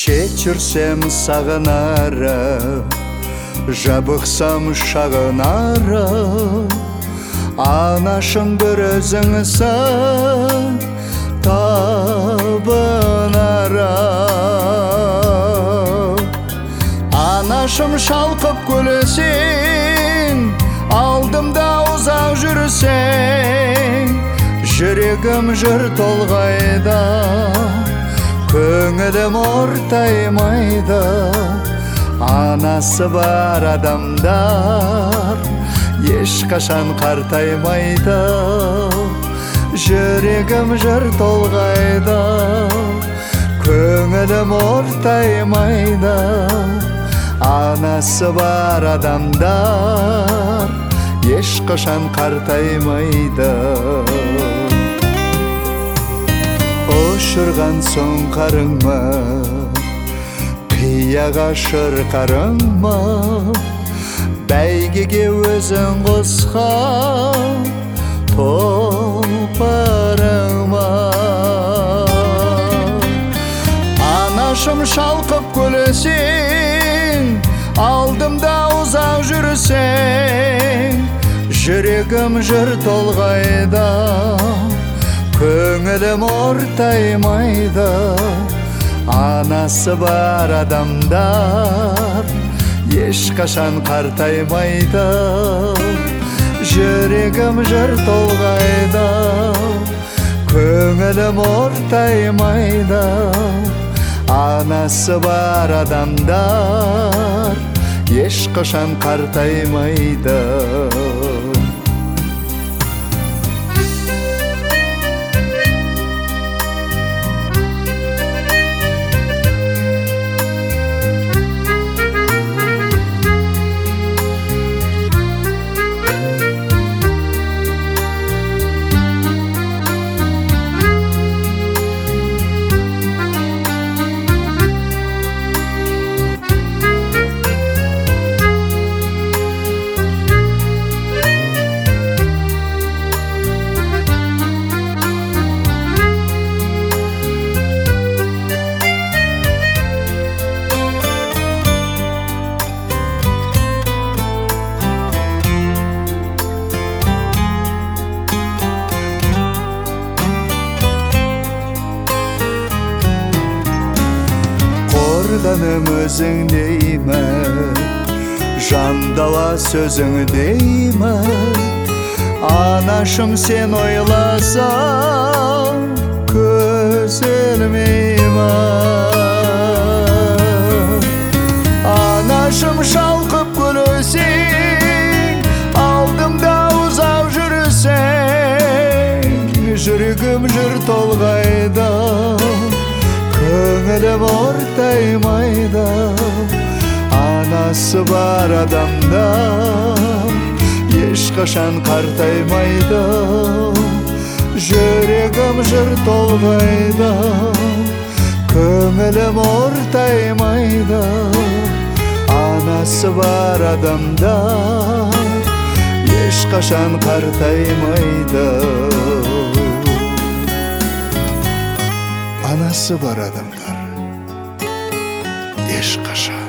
Шетчірсем сағынарым, жабықсам шағынарым, анашым бір өзіңсің табынарым. Анашым шалқып күлесең, алдымда ұзақ жүрсең, жүрегім жыр толғайда, көңілім ортаймайды. Анасы бар адамдар ешқашан қартаймайды. Жүрегім жыр толғайды, көңілім ортаймайды. Анасы бар адамдар ешқашан қартаймайды. Ұшырған соң қарыңма, қияға шырқарыңма, бәйгеге өзің қосқан тұлпарыңма. Анашым шалқып күлесең, алдымда ұзақ жүрсең, жүрегім жыр толғайда, көңілім ортаймайды. Анасы бар адамдар ешқашан қартаймайды. Жүрегім жыр толғайды, көңілім ортаймайды. Анасы бар адамдар ешқашан қартаймайды. Қорғаным өзің деймін, жандала сөзің деймін. Анашым сен ойласаң, көз ілмеймін. Анашым шалқып күлесең, алдымда ұзақ жүрсең, жүрегім жыр толғайды, көңілім ортаймайды. Анасы бар адамдар ешқашан қартаймайды. Жүрегім жыр толғайды, көңілім ортаймайды. Анасы бар адамдар ешқашан қартаймайды. Анасы бар адамдар ешқашан